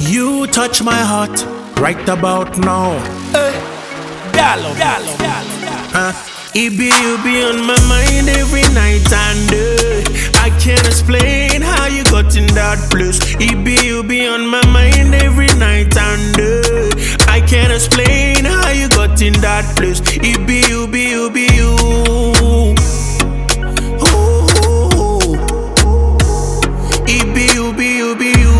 You touch my heart right about now. Gallo. It be you be on my mind every night and day. I can't explain how you got in that place. It be you be on my mind every night and day. I can't explain how you got in that place. It be you be you be you. It be you be you be you.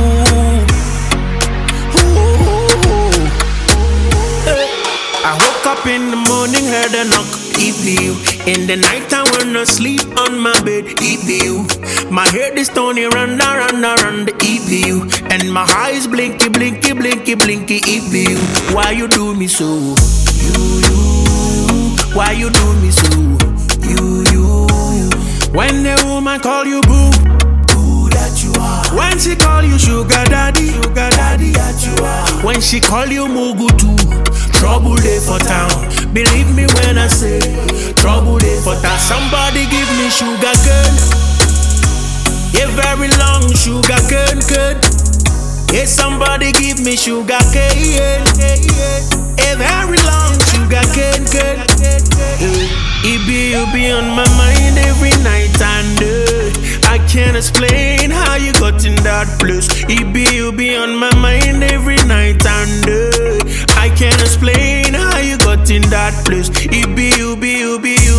I woke up in the morning, heard a knock. It be you. In the night I wanna sleep on my bed. It be you. My head is turning round. It be you. And my eyes blinky. It be you. Why you do me so? You. Why you do me so? You. When the woman call you boo, that you are. When she call you sugar daddy that you are. When she call you mugu too, trouble day for town. Believe me when I say trouble day for town. Somebody give me sugar cane, a very long sugar cane. Yeah, somebody give me sugar cane, a very long sugar cane. It be you be on my mind every night and day. I can't explain how you got in that place. It be you be on my mind every night and day. I can't explain how you got in that place. It be you be you be you.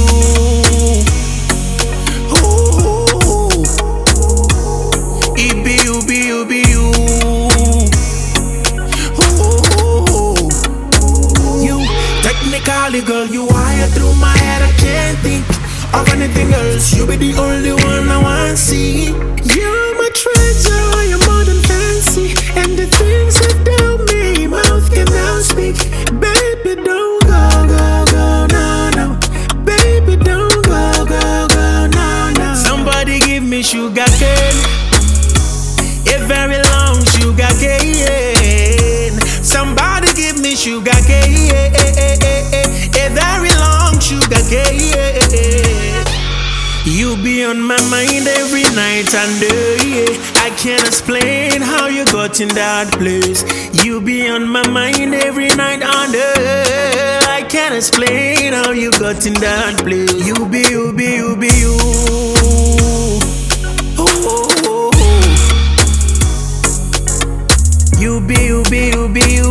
It be you be you be you. You technically, girl, you wire through my head. I can't think of anything else. You be the only one I want to see. You're my treasure, you're more than fancy. And the things you tell me, mouth cannot speak. Baby, don't go, no. Baby, don't go, no. Somebody give me sugar cane, a very long sugar cane. Somebody give me sugar cane, a very long sugar cane. You be on my mind every night and day. I can't explain how you got in that place. You be on my mind every night and day. I can't explain how you got in that place. You be you. You be you.